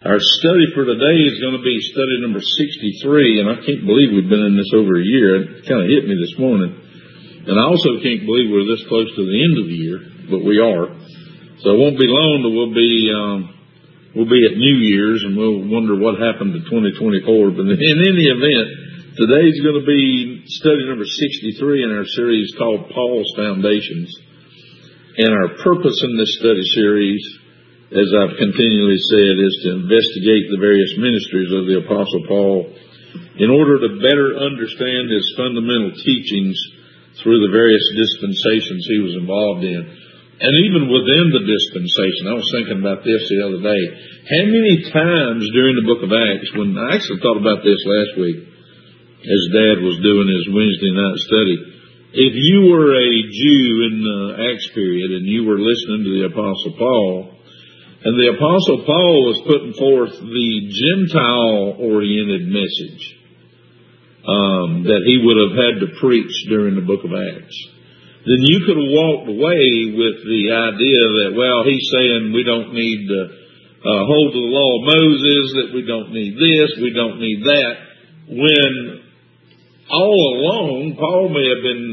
Our study for today is going to be study number 63, and I can't believe we've been in this over a year. It kind of hit me this morning. And I also can't believe we're this close to the end of the year, but we are. So it won't be long that we'll be at New Year's, and we'll wonder what happened to 2024. But in any event, today's going to be study number 63 in our series called Paul's Foundations. And our purpose in this study series, as I've continually said, is to investigate the various ministries of the Apostle Paul in order to better understand his fundamental teachings through the various dispensations he was involved in. And even within the dispensation, I was thinking about this the other day. How many times during the book of Acts, when I actually thought about this last week as Dad was doing his Wednesday night study, if you were a Jew in the Acts period and you were listening to the Apostle Paul, and the Apostle Paul was putting forth the Gentile-oriented message that he would have had to preach during the book of Acts, then you could have walked away with the idea that, well, he's saying we don't need to hold to the law of Moses, that we don't need this, we don't need that, when all along Paul may have been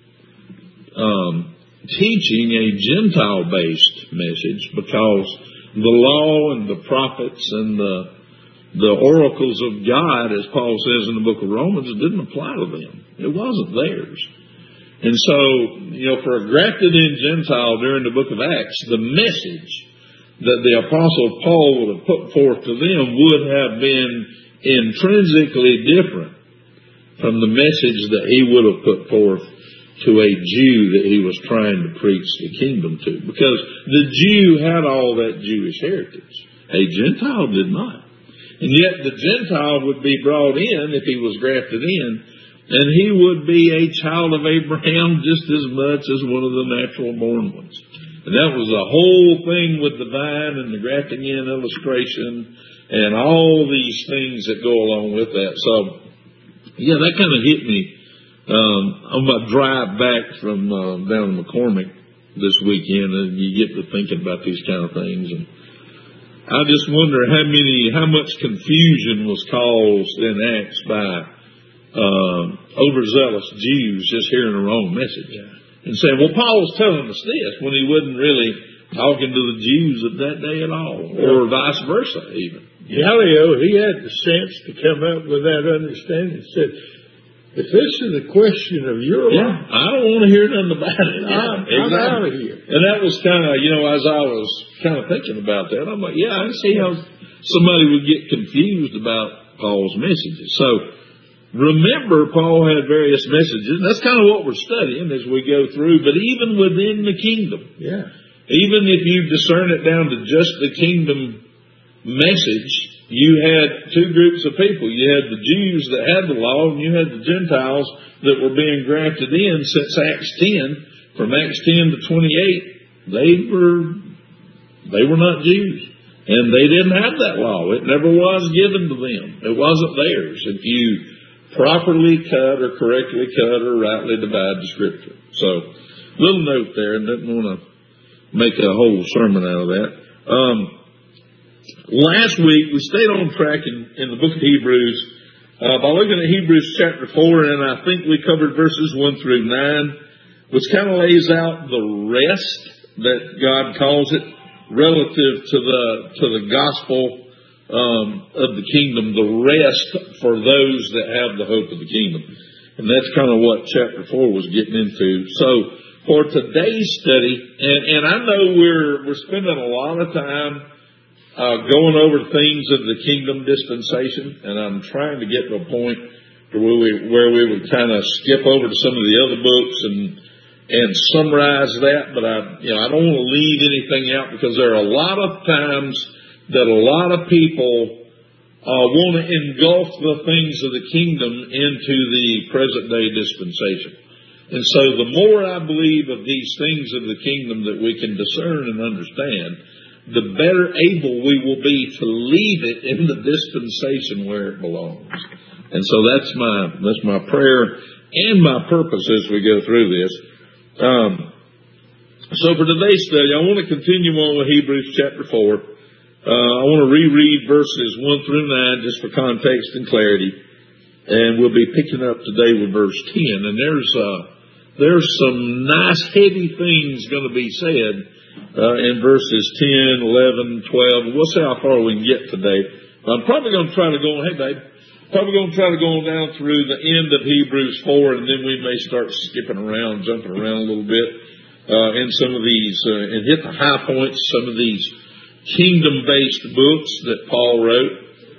teaching a Gentile-based message, because the law and the prophets and the oracles of God, as Paul says in the book of Romans, didn't apply to them. It wasn't theirs. And so, for a grafted in Gentile during the book of Acts, the message that the Apostle Paul would have put forth to them would have been intrinsically different from the message that he would have put forth to a Jew that he was trying to preach the kingdom to. Because the Jew had all that Jewish heritage. A Gentile did not. And yet the Gentile would be brought in if he was grafted in, and he would be a child of Abraham just as much as one of the natural born ones. And that was the whole thing with the vine and the grafting in illustration and all these things that go along with that. So, yeah, that kind of hit me on my drive back from down in McCormick this weekend, and you get to thinking about these kind of things. And I just wonder how much confusion was caused in Acts by overzealous Jews just hearing the wrong message and saying, well, Paul was telling us this, when he wasn't really talking to the Jews of that day at all, or vice versa even. Gallio, he had the sense to come up with that understanding. He said, if this is a question of your life, I don't want to hear nothing about it. I'm out of here. And that was kind of, as I was kind of thinking about that, I'm like, I can see how somebody would get confused about Paul's messages. So remember, Paul had various messages. And that's kind of what we're studying as we go through. But even within the kingdom, even if you discern it down to just the kingdom message, you had two groups of people. You had the Jews that had the law, and you had the Gentiles that were being grafted in since Acts 10. From Acts 10 to 28, they were not Jews. And they didn't have that law. It never was given to them. It wasn't theirs. If you properly cut or correctly cut or rightly divide the Scripture. So, little note there, and didn't want to make a whole sermon out of that. Last week, we stayed on track in the book of Hebrews by looking at Hebrews chapter 4, and I think we covered verses 1 through 9, which kind of lays out the rest that God calls it relative to the gospel of the kingdom, the rest for those that have the hope of the kingdom. And that's kind of what chapter 4 was getting into. So, for today's study, and I know we're spending a lot of time going over things of the kingdom dispensation, and I'm trying to get to a point where we would kind of skip over to some of the other books and summarize that, but I don't want to leave anything out, because there are a lot of times that a lot of people want to engulf the things of the kingdom into the present day dispensation. And so the more I believe of these things of the kingdom that we can discern and understand, the better able we will be to leave it in the dispensation where it belongs. And so that's my prayer and my purpose as we go through this. So for today's study, I want to continue on with Hebrews chapter 4. I want to reread verses 1 through 9 just for context and clarity. And we'll be picking up today with verse 10. And there's some nice heavy things going to be said in verses 10, 11, 12. We'll see how far we can get today. I'm probably going to try to go on, hey babe, probably going to try to go on down through the end of Hebrews 4, and then we may start skipping around, jumping around a little bit in some of these, and hit the high points, some of these kingdom-based books that Paul wrote,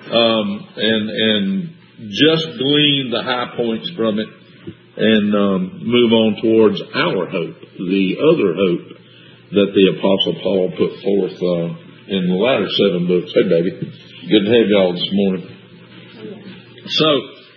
and just glean the high points from it and move on towards our hope, the other hope that the Apostle Paul put forth in the latter 7 books. Hey, baby. Good to have y'all this morning. So,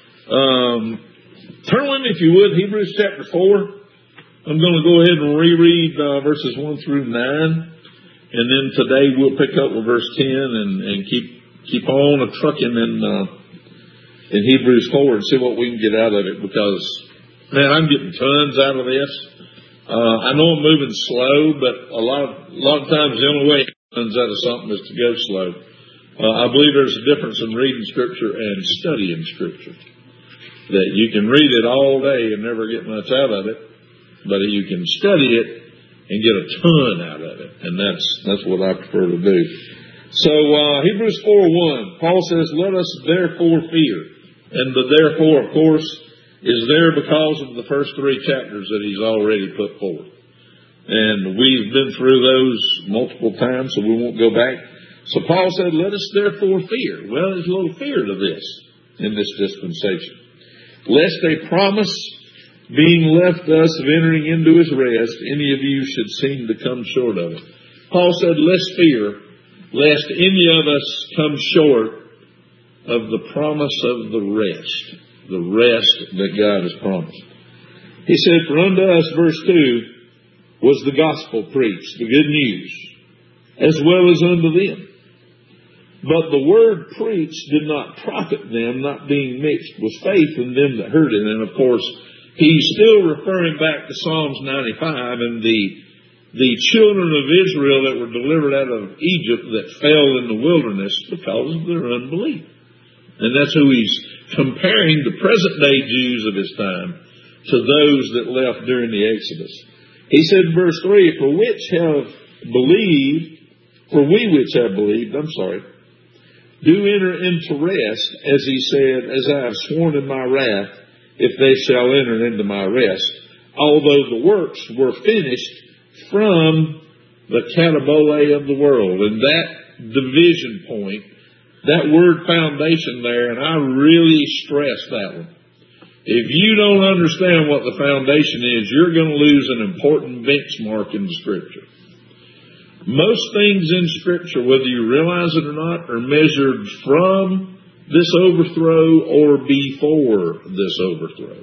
turn with me, if you would, Hebrews chapter 4. I'm going to go ahead and reread verses 1 through 9. And then today we'll pick up with verse 10 and keep on trucking in Hebrews 4 and see what we can get out of it, because, man, I'm getting tons out of this. I know I'm moving slow, but a lot of times the only way it comes out of something is to go slow. I believe there's a difference in reading Scripture and studying Scripture. That you can read it all day and never get much out of it, but you can study it and get a ton out of it. And that's what I prefer to do. So, Hebrews 4:1, Paul says, let us therefore fear. And the therefore, of course, is there because of the first 3 chapters that he's already put forth. And we've been through those multiple times, so we won't go back. So Paul said, let us therefore fear. Well, there's a little fear to this in this dispensation. Lest a promise being left us of entering into his rest, any of you should seem to come short of it. Paul said, let's fear, lest any of us come short of the promise of the rest that God has promised. He said, for unto us, verse 2, was the gospel preached, the good news, as well as unto them. But the word preached did not profit them, not being mixed with faith in them that heard it. And of course, he's still referring back to Psalms 95 and the children of Israel that were delivered out of Egypt that fell in the wilderness because of their unbelief. And that's who he's comparing the present day Jews of his time to those that left during the Exodus. He said in verse 3, for we which have believed, do enter into rest, as he said, as I have sworn in my wrath, if they shall enter into my rest, although the works were finished from the catabole of the world. And that division point, that word foundation there, and I really stress that one. If you don't understand what the foundation is, you're going to lose an important benchmark in the Scripture. Most things in Scripture, whether you realize it or not, are measured from this overthrow or before this overthrow.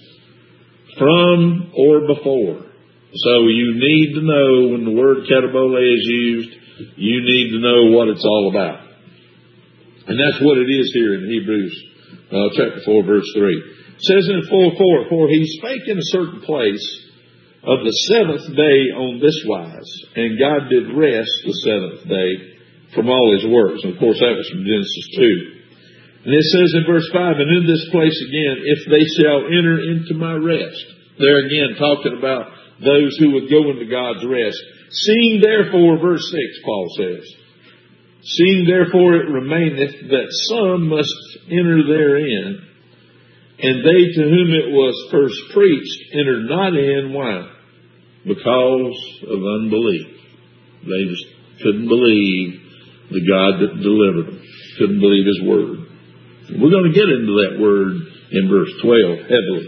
From or before. So you need to know when the word catabole is used, you need to know what it's all about. And that's what it is here in Hebrews chapter 4, verse 3. It says in 4:4, for he spake in a certain place of the 7th day on this wise, and God did rest the 7th day from all his works. And of course, that was from Genesis 2. And it says in verse 5, and in this place again, if they shall enter into my rest. There again, talking about those who would go into God's rest. Seeing therefore, verse 6, Paul says, seeing therefore it remaineth that some must enter therein, and they to whom it was first preached entered not in. Why? Because of unbelief. They just couldn't believe the God that delivered them. Couldn't believe his word. We're going to get into that word in verse 12 heavily.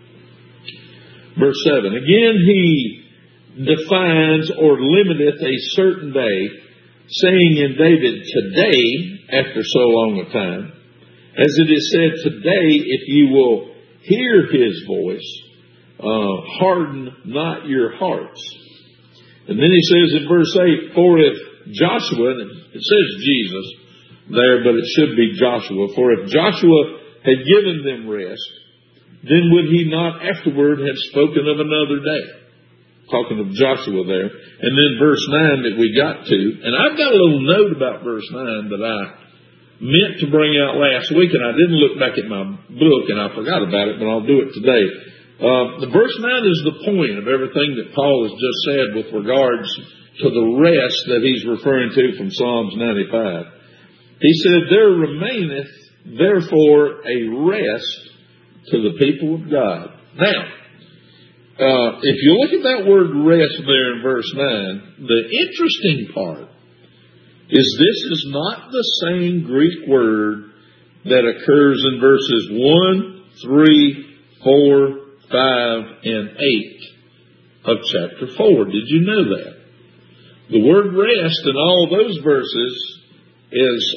Verse 7. Again he defines or limiteth a certain day, saying in David, today, after so long a time, as it is said, today, if you will hear his voice, harden not your hearts. And then he says in verse 8, for if Joshua, and it says Jesus there, but it should be Joshua, for if Joshua had given them rest, then would he not afterward have spoken of another day? talking of Joshua there. And then verse 9 that we got to. And I've got a little note about verse 9 that I meant to bring out last week, and I didn't look back at my book, and I forgot about it, but I'll do it today. The verse 9 is the point of everything that Paul has just said with regards to the rest that he's referring to from Psalms 95. He said, there remaineth therefore a rest to the people of God. Now, if you look at that word rest there in verse 9, the interesting part is this is not the same Greek word that occurs in verses 1, 3, 4, 5, and 8 of chapter 4. Did you know that? The word rest in all those verses is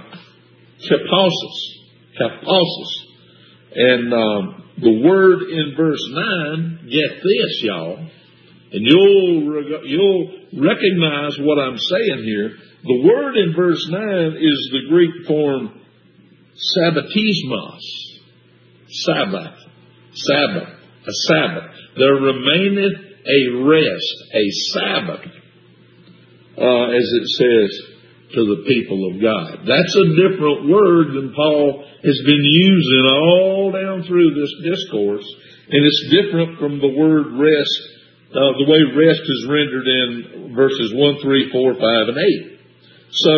kaposis. And the word in verse 9, get this, y'all, and you'll recognize what I'm saying here. The word in verse 9 is the Greek form sabbatismos. Sabbath. A Sabbath. There remaineth a rest, a Sabbath, as it says, to the people of God. That's a different word than Paul has been using all down through this discourse, and it's different from the word rest, the way rest is rendered in verses 1, 3, 4, 5, and 8. So,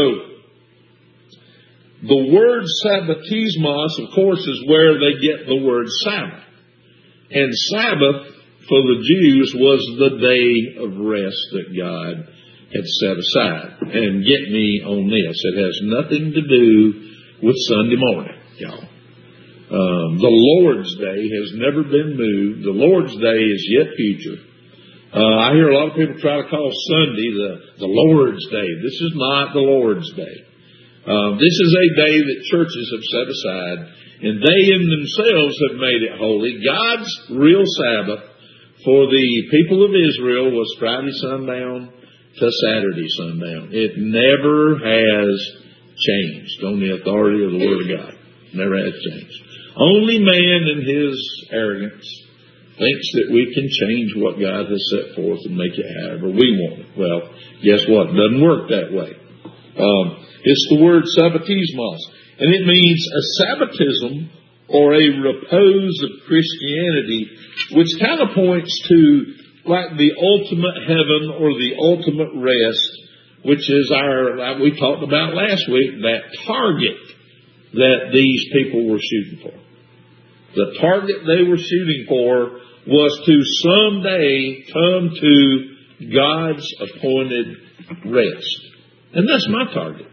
the word sabbatismos, of course, is where they get the word Sabbath. And Sabbath for the Jews was the day of rest that God had set aside. And get me on this, it has nothing to do with Sunday morning, y'all. The Lord's Day has never been moved. The Lord's Day is yet future. I hear a lot of people try to call Sunday the Lord's Day. This is not the Lord's Day. This is a day that churches have set aside, and they in themselves have made it holy. God's real Sabbath for the people of Israel was Friday sundown to Saturday sundown. It never has changed on the authority of the Word of God. Never has changed. Only man in his arrogance thinks that we can change what God has set forth and make it however we want it. Well, guess what? It doesn't work that way. It's the word sabbatismos, and it means a sabbatism or a repose of Christianity, which kind of points to like the ultimate heaven or the ultimate rest, which is like we talked about last week, that target that these people were shooting for. The target they were shooting for was to someday come to God's appointed rest. And that's my target.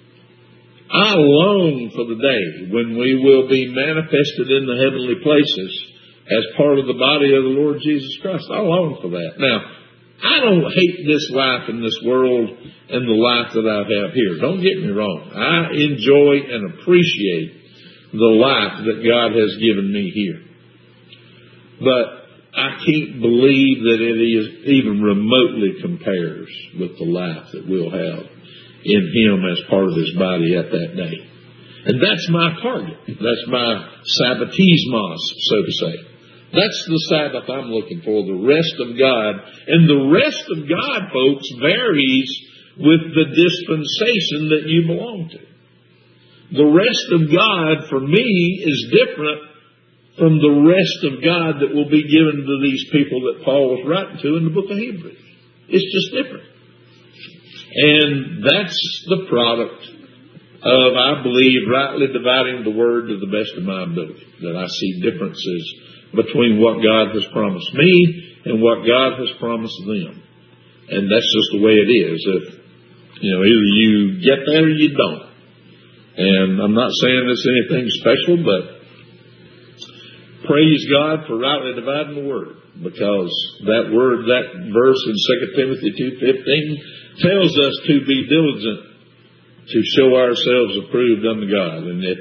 I long for the day when we will be manifested in the heavenly places as part of the body of the Lord Jesus Christ. I long for that. Now, I don't hate this life in this world and the life that I have here. Don't get me wrong. I enjoy and appreciate the life that God has given me here. But I can't believe that it is even remotely compares with the life that we'll have in Him as part of His body at that day. And that's my target. That's my sabbatismos, so to say. That's the Sabbath I'm looking for, the rest of God. And the rest of God, folks, varies with the dispensation that you belong to. The rest of God, for me, is different from the rest of God that will be given to these people that Paul was writing to in the book of Hebrews. It's just different. And that's the product of, I believe, rightly dividing the word to the best of my ability. That I see differences between what God has promised me and what God has promised them. And that's just the way it is. If, either you get there or you don't. And I'm not saying it's anything special, but praise God for rightly dividing the word. Because that word, that verse in 2 Timothy 2:15 tells us to be diligent to show ourselves approved unto God.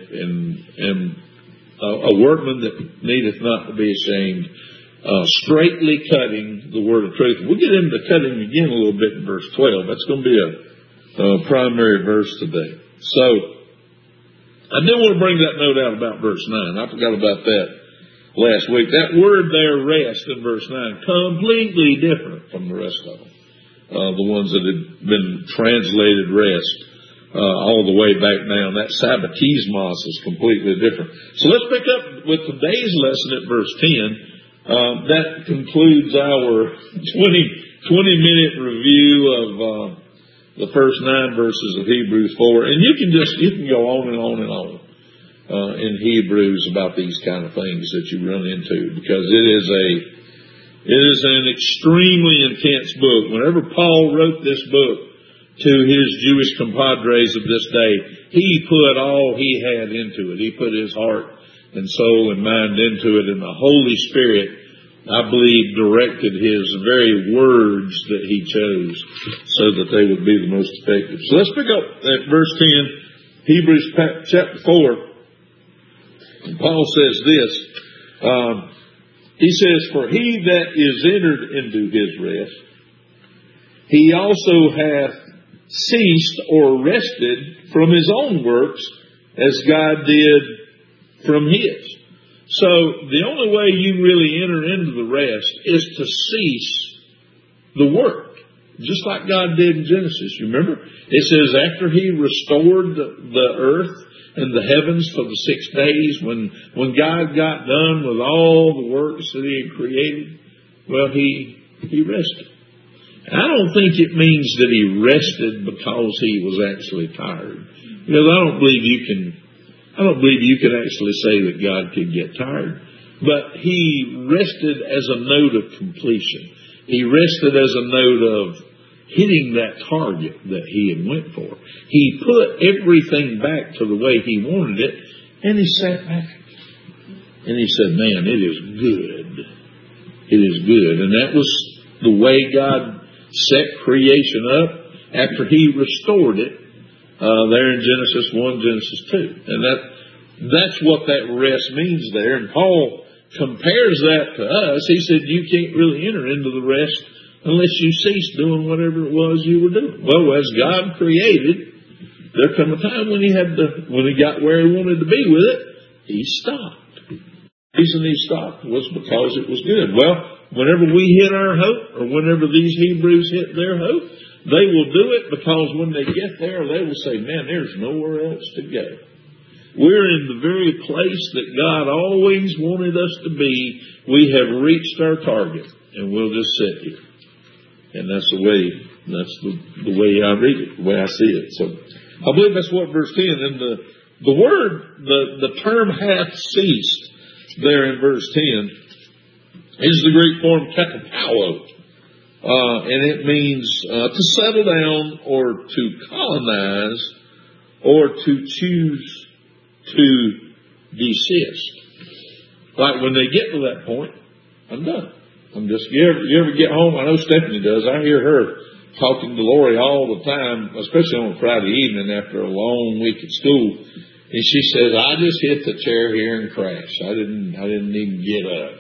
And a workman that needeth not to be ashamed, straightly cutting the word of truth. We'll get into cutting again a little bit in verse 12. That's going to be a primary verse today. So, I did want to bring that note out about verse 9. I forgot about that last week. That word there, rest, in verse 9, completely different from the rest of them. The ones that had been translated rest all the way back down. That sabbatismos is completely different. So let's pick up with today's lesson at verse 10. That concludes our 20-minute review of the first 9 verses of Hebrews 4. And you can go on and on and on in Hebrews about these kind of things that you run into, because it is an extremely intense book. Whenever Paul wrote this book to his Jewish compadres of this day, he put all he had into it. He put his heart and soul and mind into it, and the Holy Spirit, I believe, directed his very words that he chose so that they would be the most effective. So let's pick up at verse 10, Hebrews chapter 4. And Paul says this, he says, for he that is entered into his rest, he also hath ceased or rested from his own works, as God did from his. So the only way you really enter into the rest is to cease the work, just like God did in Genesis. You remember? It says after he restored the earth and the heavens for the 6 days, when God got done with all the works that he had created, well, he rested. I don't think it means that he rested because he was actually tired. Because I don't believe you can actually say that God could get tired. But he rested as a note of completion. He rested as a note of hitting that target that he had went for. He put everything back to the way he wanted it, and he sat back. And he said, man, it is good. It is good. And that was the way God set creation up after he restored it there in Genesis 1, Genesis 2. And that's what that rest means there. And Paul compares that to us. He said, you can't really enter into the rest unless you cease doing whatever it was you were doing. Well, as God created, there come a time when he got where he wanted to be with it, he stopped. The reason he stopped was because it was good. Well, whenever we hit our hope, or whenever these Hebrews hit their hope, they will do it because when they get there, they will say, man, there's nowhere else to go. We're in the very place that God always wanted us to be. We have reached our target, and we'll just sit here. And that's the way I read it, the way I see it. So I believe that's what verse 10, and the word, the term hath ceased there in verse 10 is the Greek form katapauo. And it means to settle down, or to colonize, or to choose to desist. Like when they get to that point, I'm done. You ever get home? I know Stephanie does. I hear her talking to Lori all the time, especially on a Friday evening after a long week at school. And she says, I just hit the chair here and crashed. I didn't even get up.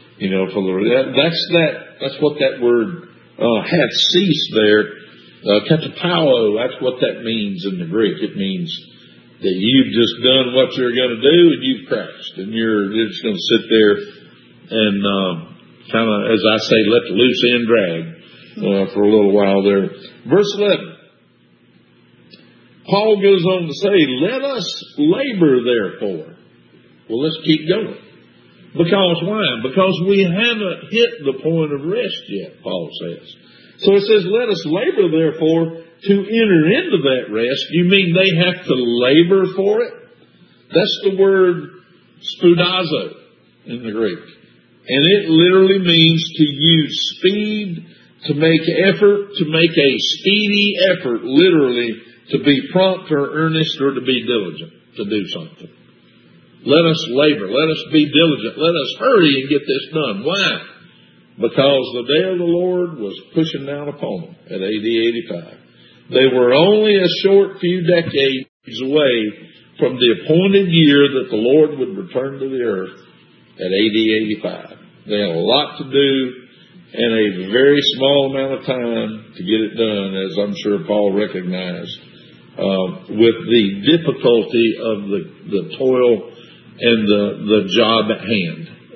That's what that word hath ceased there. Katapauo, that's what that means in the Greek. It means that you've just done what you're going to do and you've crashed. And you're just going to sit there and kind of, as I say, let the loose end drag for a little while there. Verse 11. Paul goes on to say, let us labor therefore. Well, let's keep going. Because why? Because we haven't hit the point of rest yet, Paul says. So it says, let us labor therefore to enter into that rest. You mean they have to labor for it? That's the word spoudazo in the Greek. And it literally means to use speed, to make effort, to make a speedy effort, literally, to be prompt or earnest or to be diligent to do something. Let us labor. Let us be diligent. Let us hurry and get this done. Why? Because the day of the Lord was pushing down upon them at AD 85. They were only a short few decades away from the appointed year that the Lord would return to the earth at AD 85. They had a lot to do in a very small amount of time to get it done, as I'm sure Paul recognized, with the difficulty of the toil and the job at hand.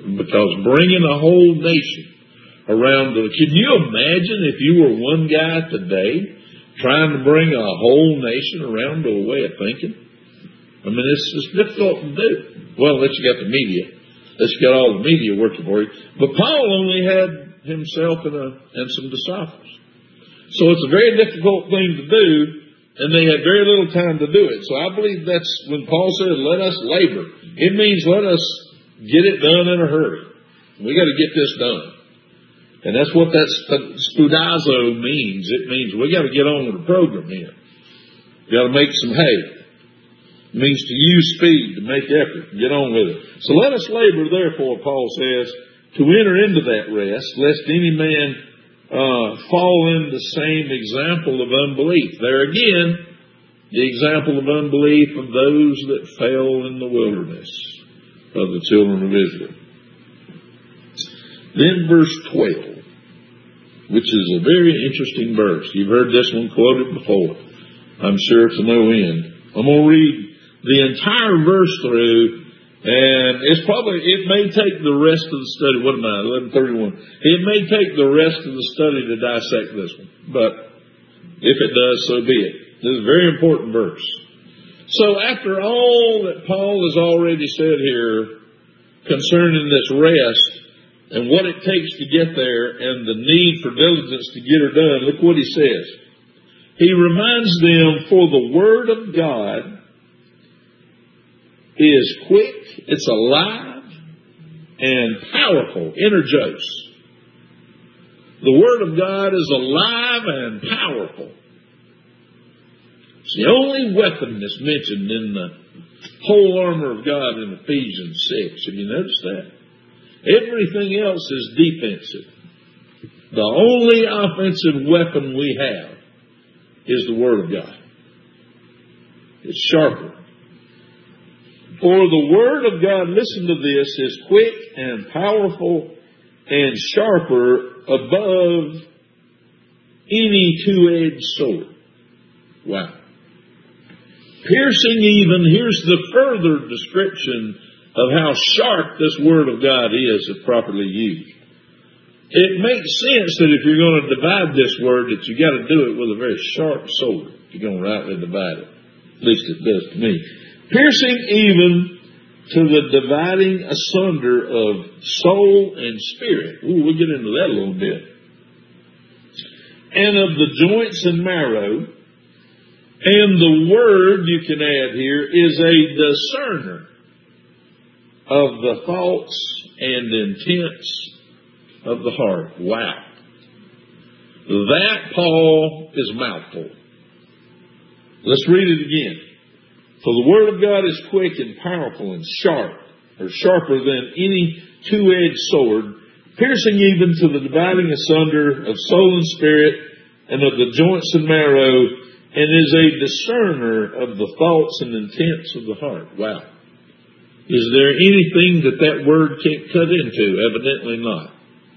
because bringing a whole nation around can you imagine if you were one guy today trying to bring a whole nation around to a way of thinking? I mean, it's difficult to do. Well, unless you got the media. Unless you got all the media working for you. But Paul only had himself and some disciples. So it's a very difficult thing to do, and they had very little time to do it. So I believe that's when Paul said, let us labor. It means let us get it done in a hurry. We got to get this done. And that's what that spudazo means. It means we got to get on with the program here. We got to make some hay. It means to use speed, to make effort, get on with it. So let us labor, therefore, Paul says, to enter into that rest, lest any man fall in the same example of unbelief. There again, the example of unbelief of those that fell in the wilderness of the children of Israel. Then verse 12, which is a very interesting verse. You've heard this one quoted before, I'm sure, to no end. I'm going to read the entire verse through, and it may take the rest of the study. What am I, 11:31? It may take the rest of the study to dissect this one, but if it does, so be it. This is a very important verse. So after all that Paul has already said here concerning this rest and what it takes to get there and the need for diligence to get her done, look what he says. He reminds them, for the word of God is quick, it's alive, and powerful, energos. The word of God is alive and powerful. It's the only weapon that's mentioned in the whole armor of God in Ephesians 6. Have you noticed that? Everything else is defensive. The only offensive weapon we have is the Word of God. It's sharper. For the Word of God, listen to this, is quick and powerful and sharper above any two-edged sword. Wow. Piercing even, here's the further description of how sharp this Word of God is if properly used. It makes sense that if you're going to divide this Word, that you got to do it with a very sharp sword if you're going to rightly divide it. At least it does to me. Piercing even to the dividing asunder of soul and spirit. Ooh, we'll get into that a little bit. And of the joints and marrow. And the word, you can add here, is a discerner of the thoughts and intents of the heart. Wow. That, Paul, is a mouthful. Let's read it again. For the word of God is quick and powerful and sharp, or sharper than any two-edged sword, piercing even to the dividing asunder of soul and spirit, and of the joints and marrow, and is a discerner of the thoughts and intents of the heart. Wow. Is there anything that word can't cut into? Evidently not.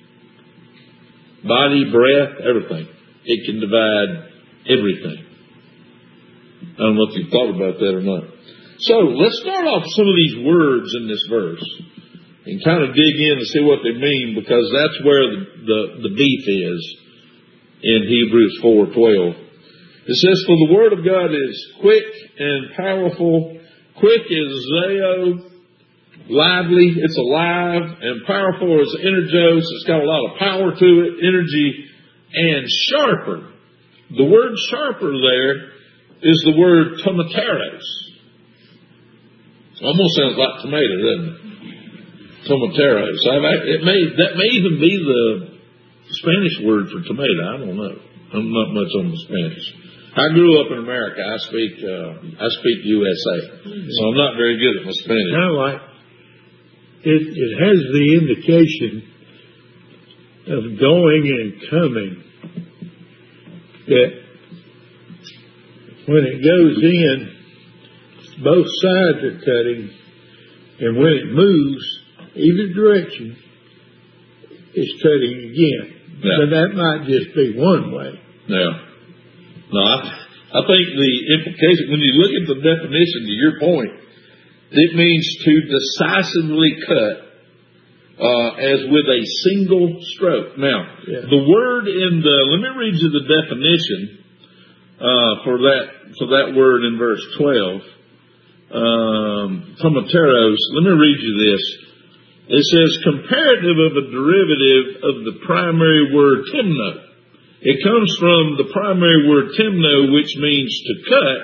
Body, breath, everything. It can divide everything. I don't know if you've thought about that or not. So, let's start off some of these words in this verse and kind of dig in and see what they mean, because that's where the beef is in Hebrews 4:12. It says, for the word of God is quick and powerful. Quick is zeo, lively, it's alive, and powerful is energos. It's got a lot of power to it, energy, and sharper. The word sharper there is the word tomateros. Almost sounds like tomato, doesn't it? Tomateros. That may even be the Spanish word for tomato. I don't know. I'm not much on the Spanish. I grew up in America. I speak USA, so I'm not very good at my Spanish. Kind of like it has the indication of going and coming, that when it goes in, both sides are cutting, and when it moves, either direction, it's cutting again. Yeah. But that might just be one way. Yeah. No, I think the implication, when you look at the definition to your point, it means to decisively cut as with a single stroke. Now, the word let me read you the definition for that word in verse 12. Tomateros. Let me read you this. It says, comparative of a derivative of the primary word timno. It comes from the primary word timno, which means to cut,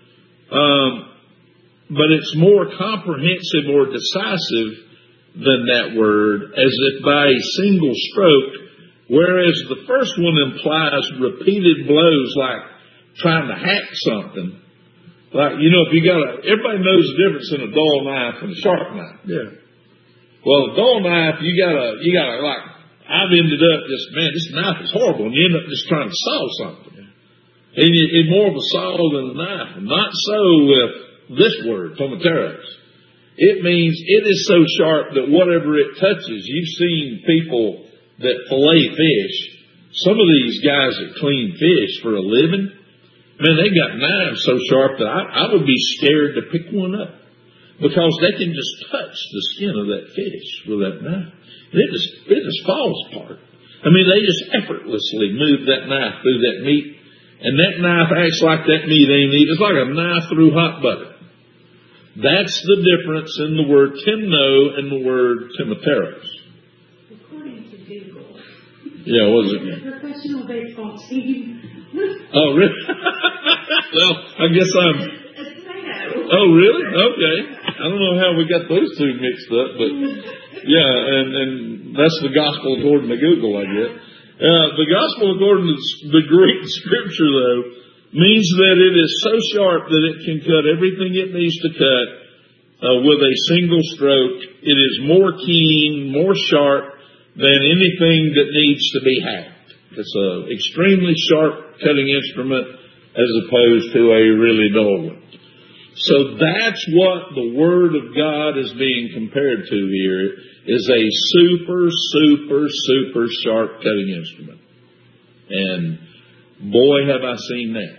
but it's more comprehensive or decisive than that word, as if by a single stroke, whereas the first one implies repeated blows, like trying to hack something. Like, if you everybody knows the difference in a dull knife and a sharp knife. Yeah. Well, a dull knife, you gotta like, I've ended up this knife is horrible, and you end up just trying to saw something. And it's more of a saw than a knife. Not so with this word, tomateros. It means it is so sharp that whatever it touches, you've seen people that fillet fish. Some of these guys that clean fish for a living, man, they got knives so sharp that I would be scared to pick one up, because they can just touch the skin of that fish with that knife. And it just falls apart. I mean, they just effortlessly move that knife through that meat, and that knife acts like that meat ain't eaten. It's like a knife through hot butter. That's the difference in the word timno and the word tomateros. According to Google. Yeah, what was it? The professional baseball team. Oh, really? Well, I guess I'm... Oh, really? Okay. I don't know how we got those two mixed up, but yeah, and that's the gospel according to Google, I guess. The gospel according to the Greek scripture, though, means that it is so sharp that it can cut everything it needs to cut with a single stroke. It is more keen, more sharp than anything that needs to be hacked. It's an extremely sharp cutting instrument as opposed to a really dull one. So that's what the Word of God is being compared to here, is a super, super, super sharp cutting instrument. And boy, have I seen that.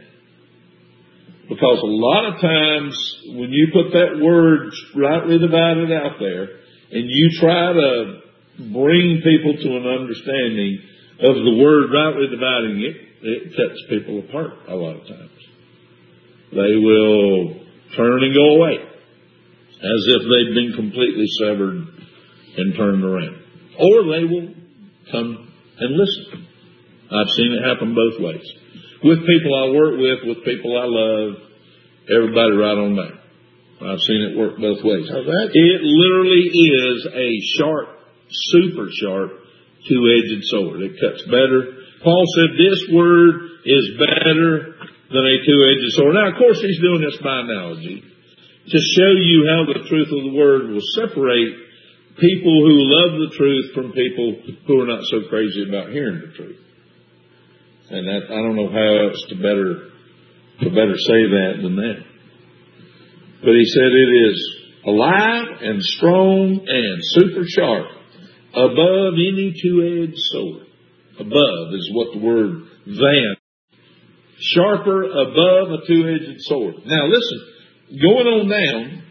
Because a lot of times when you put that word rightly divided out there and you try to bring people to an understanding of the word rightly dividing it cuts people apart a lot of times. They will turn and go away as if they've been completely severed and turned around. Or they will come and listen. I've seen it happen both ways. With people I work with people I love, everybody right on down. I've seen it work both ways. It literally is a sharp, super sharp, two-edged sword. It cuts better. Paul said this word is better than a two-edged sword. Now, of course, he's doing this by analogy to show you how the truth of the word will separate people who love the truth from people who are not so crazy about hearing the truth. And that, I don't know how else to better say that than that. But he said it is alive and strong and super sharp, above any two-edged sword. Above is what the word than. Sharper above a two-edged sword. Now listen, going on down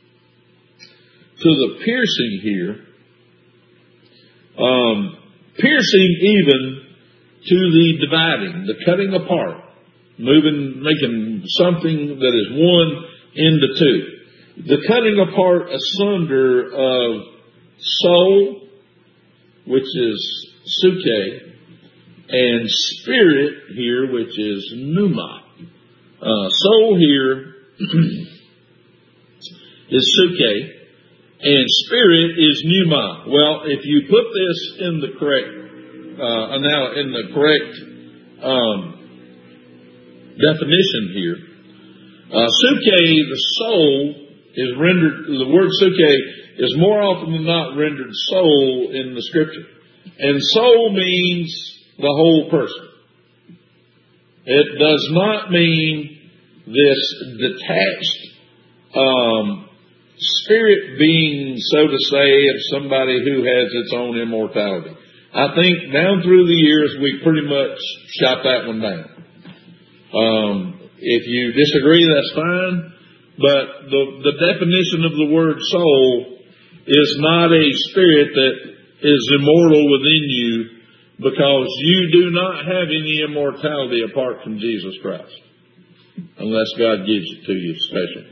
to the piercing here, piercing even to the dividing, the cutting apart, making something that is one into two. The cutting apart asunder of soul, which is suke, and spirit here, which is pneuma. Soul here is suke, and spirit is pneuma. Well, if you put this in the correct definition here, suke, the soul, is rendered, the word suke is more often than not rendered soul in the scripture. And soul means the whole person. It does not mean this detached spirit being, so to say, of somebody who has its own immortality. I think down through the years we pretty much shot that one down. If you disagree, that's fine. But the definition of the word soul is not a spirit that is immortal within you, because you do not have any immortality apart from Jesus Christ, unless God gives it to you special.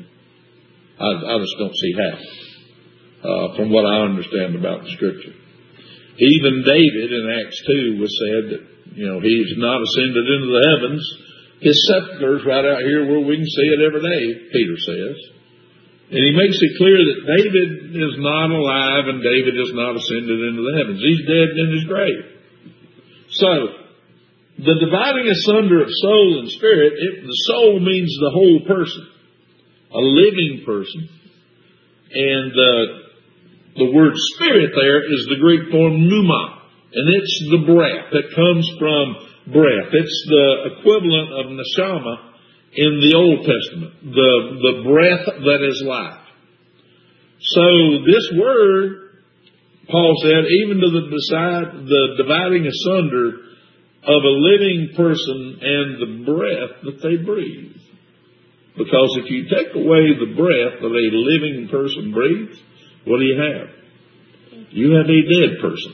I just don't see how, from what I understand about the Scripture. Even David in Acts 2 was said that, he's not ascended into the heavens. His sepulchre's right out here where we can see it every day, Peter says. And he makes it clear that David is not alive and David is not ascended into the heavens. He's dead in his grave. So, the dividing asunder of soul and spirit, the soul means the whole person, a living person. And the word spirit there is the Greek form pneuma, and it's the breath. It comes from breath. It's the equivalent of neshama in the Old Testament, the breath that is life. So this word, Paul said, even to the dividing asunder of a living person and the breath that they breathe. Because if you take away the breath that a living person breathes, what do you have? You have a dead person.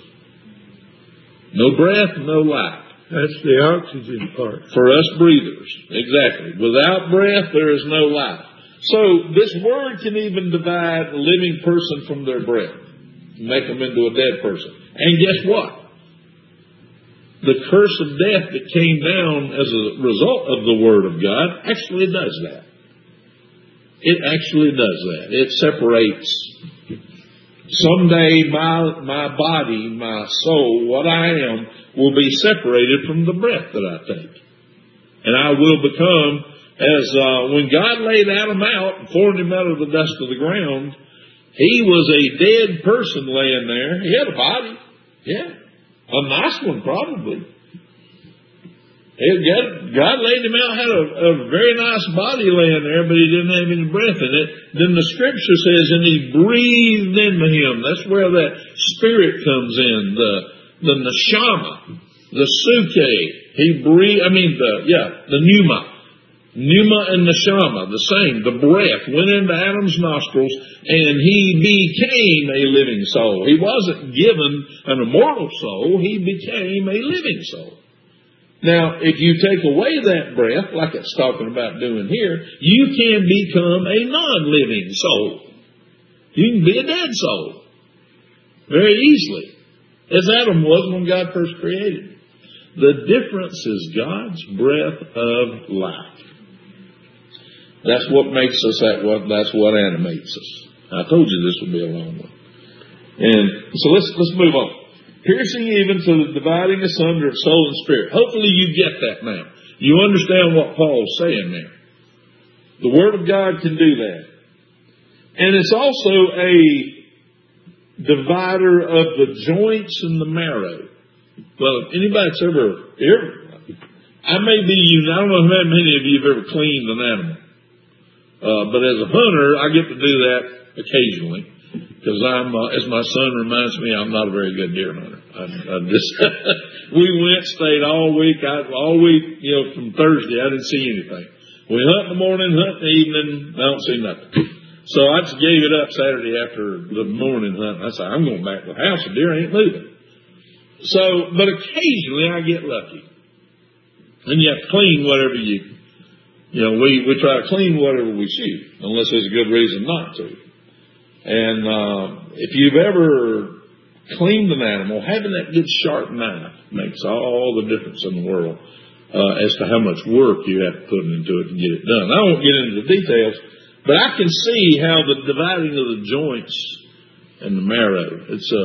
No breath, no life. That's the oxygen part. For us breathers, exactly. Without breath, there is no life. So this word can even divide a living person from their breath, make them into a dead person. And guess what? The curse of death that came down as a result of the Word of God actually does that. It actually does that. It separates. Someday my body, my soul, what I am, will be separated from the breath that I take. And I will become, as when God laid Adam out and formed him out of the dust of the ground, he was a dead person laying there. He had a body. Yeah. A nice one, probably. God laid him out, had a very nice body laying there, but he didn't have any breath in it. Then the Scripture says, and he breathed into him. That's where that spirit comes in, the neshama, the suke. The pneuma. Pneuma and neshama, the same. The breath went into Adam's nostrils, and he became a living soul. He wasn't given an immortal soul. He became a living soul. Now, if you take away that breath, like it's talking about doing here, you can become a non-living soul. You can be a dead soul very easily, as Adam was when God first created. The difference is God's breath of life. That's what makes us that's what animates us. I told you this would be a long one. And so let's move on. Piercing even to the dividing asunder of soul and spirit. Hopefully you get that now. You understand what Paul's saying there. The Word of God can do that. And it's also a divider of the joints and the marrow. Well, if anybody's ever I don't know how many of you have ever cleaned an animal. But as a hunter, I get to do that occasionally. Because as my son reminds me, I'm not a very good deer hunter. We stayed all week, from Thursday, I didn't see anything. We hunt in the morning, hunt in the evening, I don't see nothing. So I just gave it up Saturday after the morning hunt. I said, I'm going back to the house, the deer ain't moving. So, but occasionally I get lucky. And you have to clean whatever we try to clean whatever we shoot, unless there's a good reason not to. And if you've ever cleaned an animal, having that good sharp knife makes all the difference in the world as to how much work you have to put into it to get it done. I won't get into the details, but I can see how the dividing of the joints and the marrow,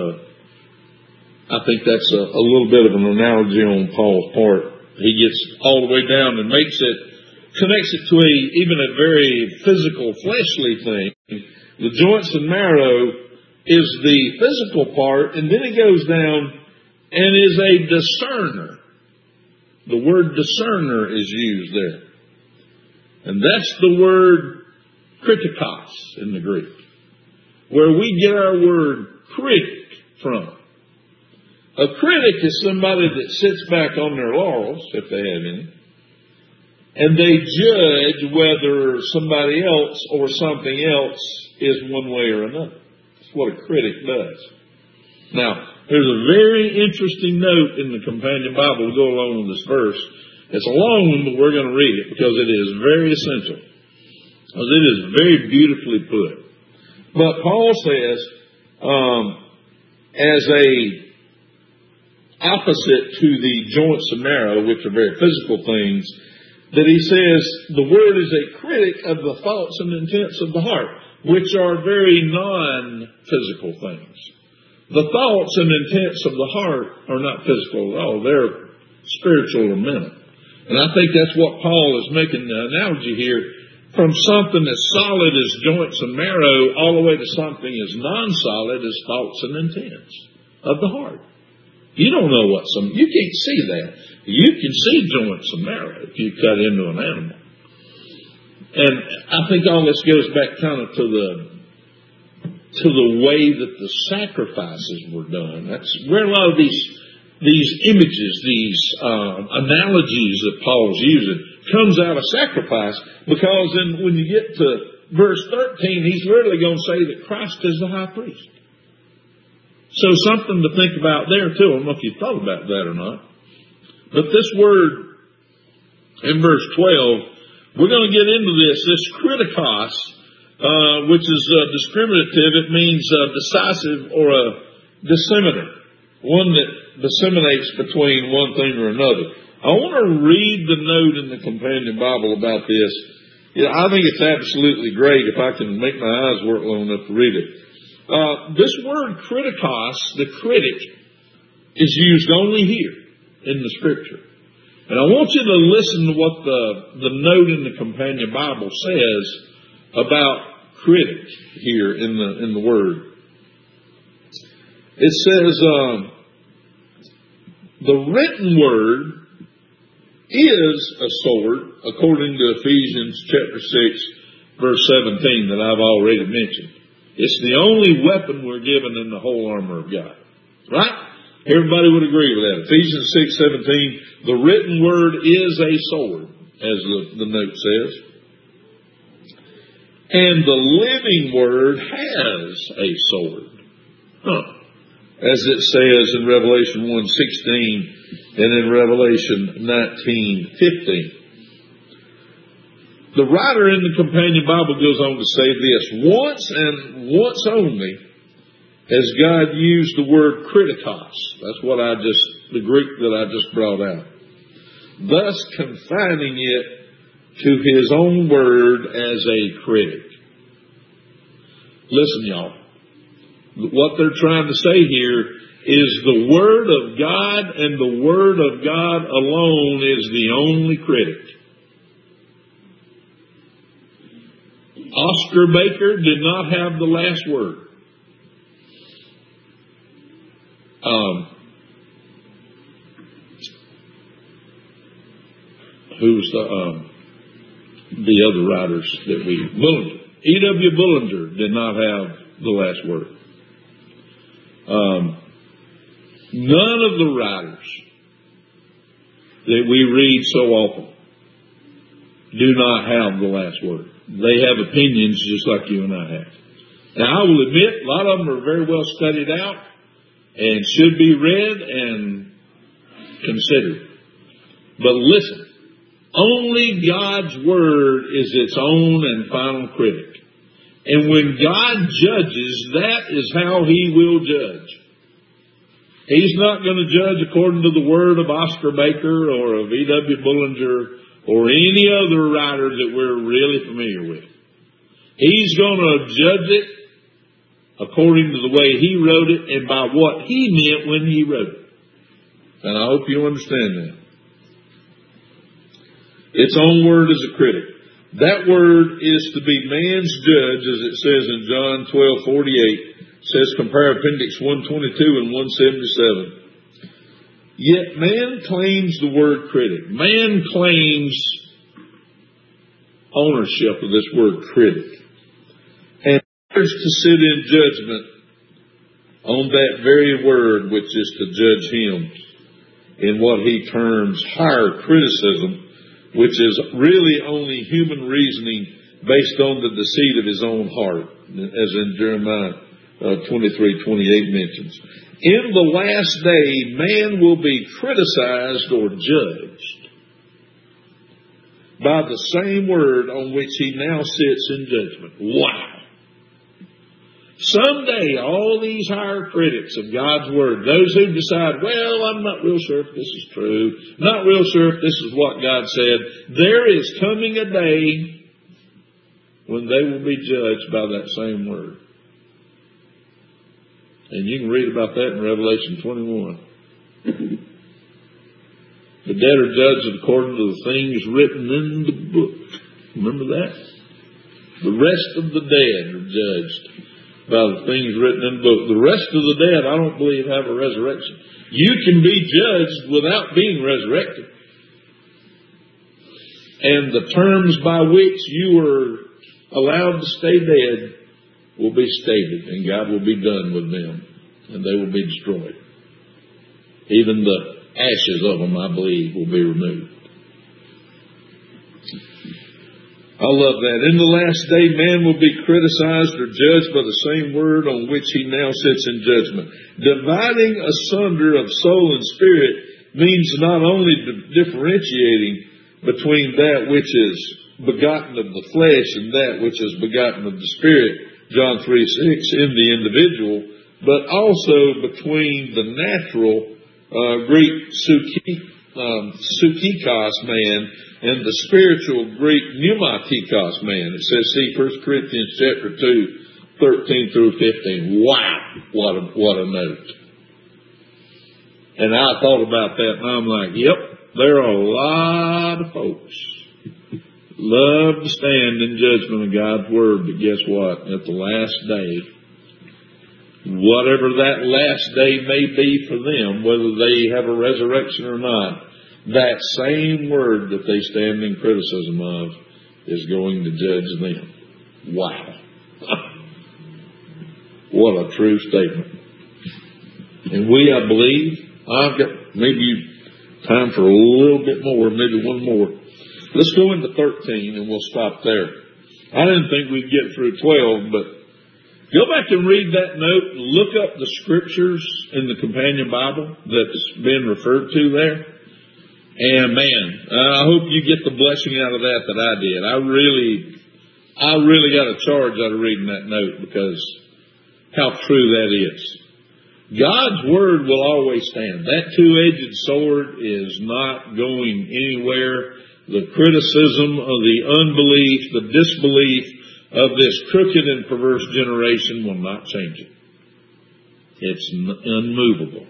I think that's a little bit of an analogy on Paul's part. He gets all the way down and connects it to even a very physical, fleshly thing. The joints and marrow is the physical part, and then it goes down and is a discerner. The word discerner is used there. And that's the word kritikos in the Greek, where we get our word critic from. A critic is somebody that sits back on their laurels, if they have any, and they judge whether somebody else or something else is one way or another. That's what a critic does. Now, there's a very interesting note in the Companion Bible to go along with this verse. It's a long one, but we're going to read it because it is very essential. Because it is very beautifully put. But Paul says, as a opposite to the joints and marrow, which are very physical things, that he says the word is a critic of the thoughts and intents of the heart, which are very non-physical things. The thoughts and intents of the heart are not physical at all. They're spiritual or mental. And I think that's what Paul is making the analogy here, from something as solid as joints and marrow all the way to something as non-solid as thoughts and intents of the heart. You don't know you can't see that. You can see joints and marrow if you cut into an animal. And I think all this goes back kind of to the way that the sacrifices were done. That's where a lot of these images, these analogies that Paul's using, comes out of sacrifice, because then when you get to verse 13, he's literally going to say that Christ is the high priest. So something to think about there too. I don't know if you thought about that or not. But this word in verse 12, we're going to get into this kritikos, which is discriminative. It means decisive or a disseminator, one that disseminates between one thing or another. I want to read the note in the Companion Bible about this. I think it's absolutely great if I can make my eyes work long enough to read it. This word kritikos, the critic, is used only here in the Scripture. And I want you to listen to what the note in the Companion Bible says about critic here in the word. It says, the written word is a sword, according to Ephesians chapter 6, verse 17, that I've already mentioned. It's the only weapon we're given in the whole armor of God. Right? Everybody would agree with that. Ephesians 6:17, the written word is a sword, as the note says. And the living word has a sword. As it says in Revelation 1:16 and in Revelation 19:15. The writer in the Companion Bible goes on to say this: once and once only has God used the word kritikos. That's what the Greek that I just brought out. Thus confining it to his own word as a critic. Listen, y'all. What they're trying to say here is the Word of God and the Word of God alone is the only critic. Oscar Baker did not have the last word. Who's the other writers that Bullinger. E.W. Bullinger did not have the last word. None of the writers that we read so often do not have the last word. They have opinions just like you and I have. Now, I will admit, a lot of them are very well studied out and should be read and considered. But listen, only God's Word is its own and final critic. And when God judges, that is how He will judge. He's not going to judge according to the word of Oscar Baker or of E.W. Bullinger or any other writer that we're really familiar with. He's going to judge it according to the way He wrote it and by what He meant when He wrote it. And I hope you understand that. Its own word is a critic. That word is to be man's judge, as it says in John 12:48. It says, compare Appendix 122 and 177. Yet man claims the word critic. Man claims ownership of this word critic. And dares to sit in judgment on that very word which is to judge him in what he terms higher criticism, which is really only human reasoning based on the deceit of his own heart, as in Jeremiah 23:28 mentions. In the last day, man will be criticized or judged by the same word on which he now sits in judgment. Wow. Someday, all these higher critics of God's Word, those who decide, well, I'm not real sure if this is true, not real sure if this is what God said, there is coming a day when they will be judged by that same Word. And you can read about that in Revelation 21. The dead are judged according to the things written in the book. Remember that? The rest of the dead are judged by the things written in the book. The rest of the dead, I don't believe, have a resurrection. You can be judged without being resurrected. And the terms by which you are allowed to stay dead will be stated, and God will be done with them, and they will be destroyed. Even the ashes of them, I believe, will be removed. I love that. In the last day, man will be criticized or judged by the same word on which he now sits in judgment. Dividing asunder of soul and spirit means not only differentiating between that which is begotten of the flesh and that which is begotten of the spirit, John 3:6, in the individual, but also between the natural Greek psychikos man and the spiritual Greek pneumatikos man. It says, see 1 Corinthians chapter 2, 13 through 15. Wow, what a note. And I thought about that, and I'm like, yep, there are a lot of folks love to stand in judgment of God's Word, but guess what? At the last day, whatever that last day may be for them, whether they have a resurrection or not, that same Word that they stand in criticism of is going to judge them. Wow. What a true statement. And I believe, I've got maybe time for a little bit more, maybe one more. Let's go into 13 and we'll stop there. I didn't think we'd get through 12, but go back and read that note and look up the scriptures in the Companion Bible that's been referred to there. And man, I hope you get the blessing out of that I did. I really got a charge out of reading that note because how true that is. God's Word will always stand. That two-edged sword is not going anywhere. The criticism of the unbelief, the disbelief of this crooked and perverse generation will not change it. It's unmovable.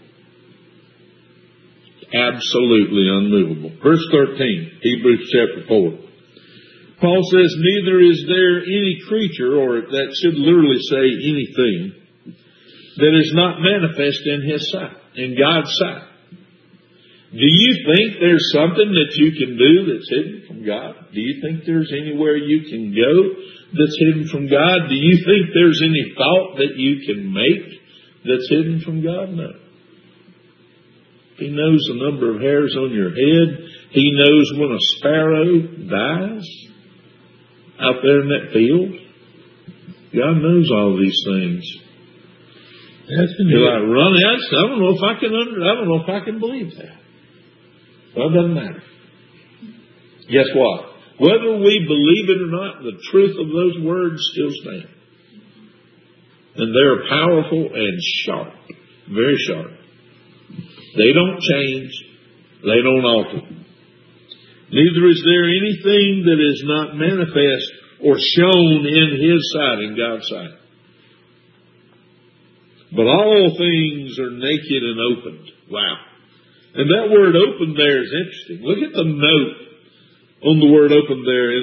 Absolutely unmovable. Verse 13, Hebrews chapter 4. Paul says, neither is there any creature, or that should literally say anything, that is not manifest in His sight, in God's sight. Do you think there's something that you can do that's hidden from God? Do you think there's anywhere you can go that's hidden from God? Do you think there's any thought that you can make that's hidden from God? No. He knows the number of hairs on your head. He knows when a sparrow dies out there in that field. God knows all these things. You're like, Ronnie, I don't know if I can believe that. Well, it doesn't matter. Guess what? Whether we believe it or not, the truth of those words still stand. And they're powerful and sharp. Very sharp. They don't change. They don't alter. Neither is there anything that is not manifest or shown in His sight, in God's sight. But all things are naked and opened. Wow. And that word open there is interesting. Look at the note on the word open there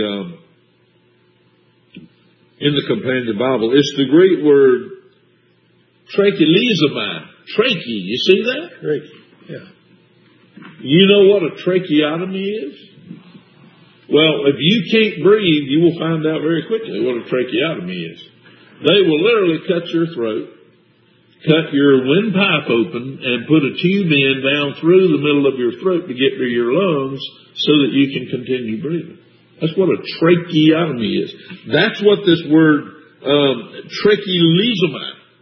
in the Companion Bible. It's the Greek word trachelisomai. Trachea. You see that? Trachea. Yeah. You know what a tracheotomy is? Well, if you can't breathe, you will find out very quickly what a tracheotomy is. They will literally cut your throat, cut your windpipe open, and put a tube in down through the middle of your throat to get to your lungs so that you can continue breathing. That's what a tracheotomy is. That's what this word trachelisomai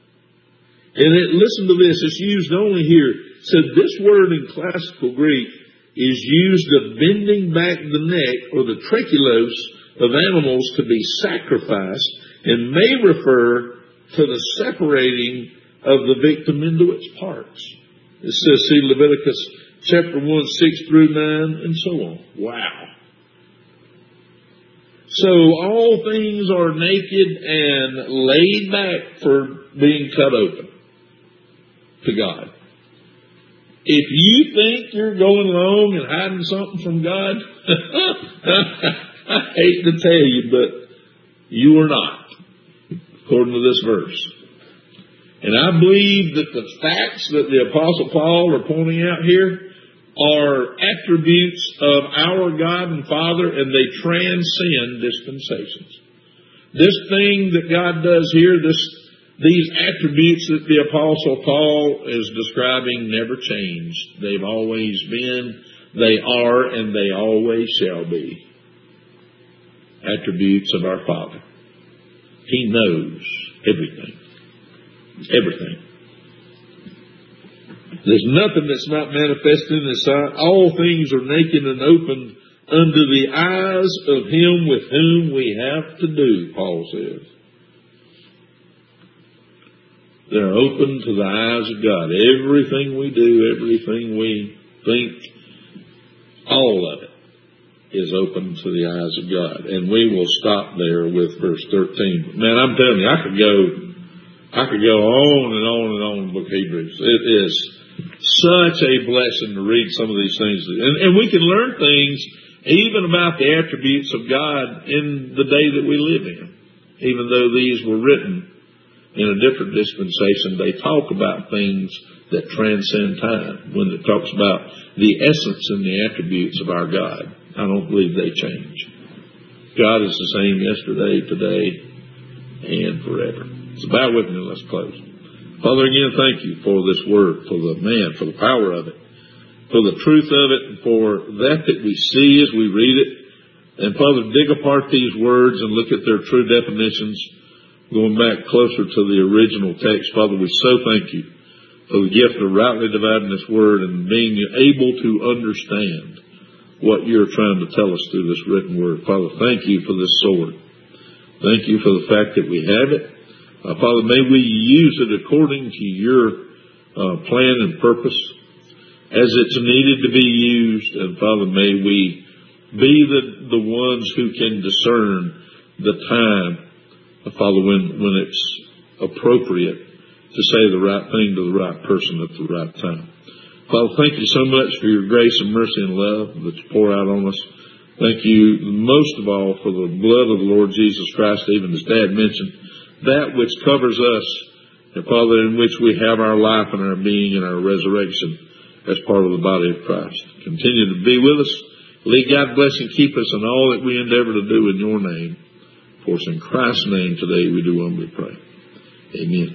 And listen to this, it's used only here. So this word in classical Greek is used of bending back the neck or the trechulos of animals to be sacrificed, and may refer to the separating of the victim into its parts. It says, see Leviticus chapter 1, 6 through 9, and so on. Wow. So all things are naked and laid back for being cut open to God. If you think you're going along and hiding something from God, I hate to tell you, but you are not, according to this verse. And I believe that the facts that the Apostle Paul are pointing out here are attributes of our God and Father, and they transcend dispensations. This thing that God does here, these attributes that the Apostle Paul is describing never change. They've always been, they are, and they always shall be attributes of our Father. He knows everything. Everything. There's nothing that's not manifested in His sight. All things are naked and opened under the eyes of Him with whom we have to do, Paul says. They're open to the eyes of God. Everything we do, everything we think, all of it is open to the eyes of God. And we will stop there with verse 13. Man, I'm telling you, I could go on and on and on in the book of Hebrews. It is such a blessing to read some of these things. And we can learn things even about the attributes of God in the day that we live in. Even though these were written in a different dispensation, they talk about things that transcend time. When it talks about the essence and the attributes of our God, I don't believe they change. God is the same yesterday, today, and forever. So bow with me, let's close. Father, again, thank you for this word, for the power of it, for the truth of it, and for that we see as we read it. And Father, dig apart these words and look at their true definitions, going back closer to the original text. Father, we so thank you for the gift of rightly dividing this word and being able to understand what you're trying to tell us through this written word. Father, thank you for this sword. Thank you for the fact that we have it. Father, may we use it according to your plan and purpose as it's needed to be used. And Father, may we be the ones who can discern the time, Father, when it's appropriate to say the right thing to the right person at the right time. Father, thank you so much for your grace and mercy and love that you pour out on us. Thank you most of all for the blood of the Lord Jesus Christ, even as Dad mentioned, that which covers us, and Father, in which we have our life and our being and our resurrection as part of the body of Christ. Continue to be with us. Lead, God bless and keep us in all that we endeavor to do in your name. For it's in Christ's name today we do humbly pray. Amen.